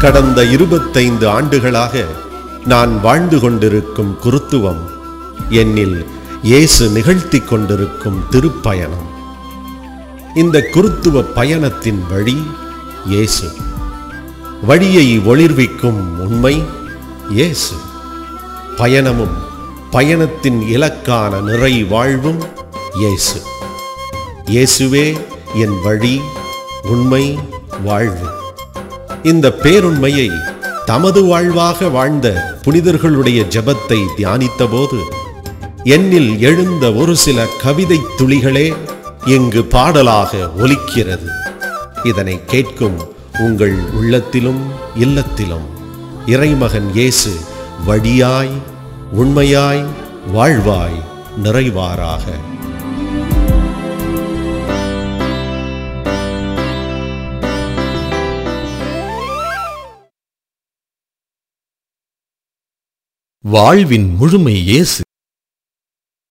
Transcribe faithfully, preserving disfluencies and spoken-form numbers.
கடந்த இருபத்தைந்து ஆண்டுகளாக நான் வாழ்ந்து கொண்டிருக்கும் குருத்துவம் என்னில் இயேசு நிகழ்த்தி கொண்டிருக்கும் திருப்பயணம். இந்த குருத்துவ பயணத்தின் வழி இயேசு. வழியை ஒளிர்விக்கும் உண்மை இயேசு. பயணமும் பயணத்தின் இலக்கான நிறை வாழ்வும் இயேசு. இயேசுவே என் வழி, உண்மை, வாழ்வு. இந்த பேருண்மையை தமது வாழ்வாக வாழ்ந்த புனிதர்களுடைய ஜெபத்தை தியானித்த போது என்னில் எழுந்த ஒரு சில கவிதை துளிகளே இங்கு பாடலாக ஒலிக்கிறது. இதனை கேட்கும் உங்கள் உள்ளத்திலும் இல்லத்திலும் இறைமகன் இயேசு வழியாய், உண்மையாய், வாழ்வாய் நிறைவாராக. வாழ்வின் முழுமை இயேசு.